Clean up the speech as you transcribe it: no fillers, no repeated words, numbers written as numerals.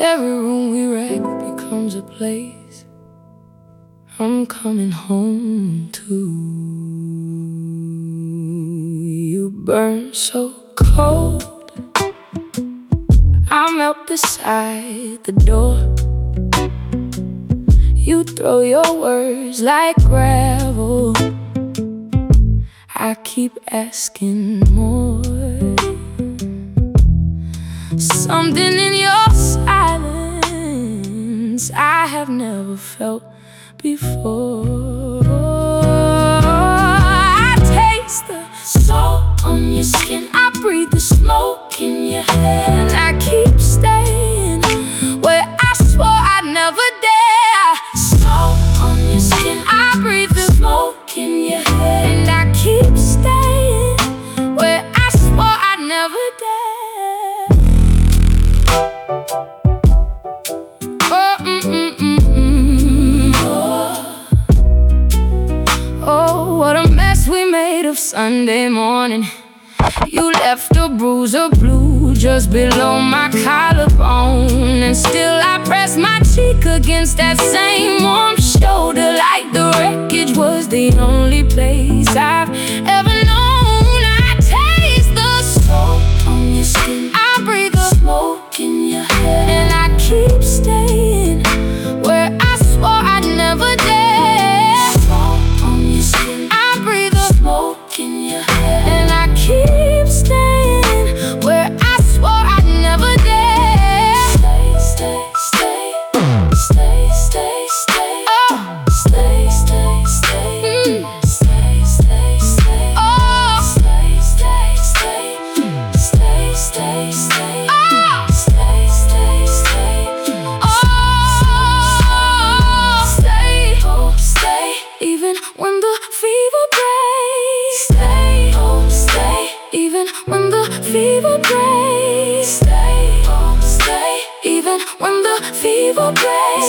Every room we wreck becomes a place I'm coming home to. You burn so cold, I melt beside the door. You throw your words like gravel, I keep asking more. Something in your silence I have never felt before. I taste the salt on your skin, I breathe the smoke in your hair, and I keep staying where I swore I'd never dare. Salt on your skin, I breathe the smoke in your hair, and I keep staying where I swore I'd never dare. Oh, what a mess we made of Sunday morning. You left a bruise of blue just below my collarbone, and still I press my cheek against that same warm shoulder, like the wreckage was the only place I've ever known. I taste the salt on your skin, I breathe the smoke in your hair, and I keep staying where I swore I'd never dare. Salt on your skin, I breathe the smoke in your hair, and I keep staying where I swore I'd never dare. Stay, stay, stay, stay, stay, stay. Oh, stay, stay, stay, stay, stay, stay. Oh, stay, stay, stay, stay, stay, stay. Oh, stay, stay, stay. Oh, stay, oh, stay. Even when the fever breaks, stay, oh, stay. Even when the fever breaks, stay, oh, stay. Even when the fever breaks.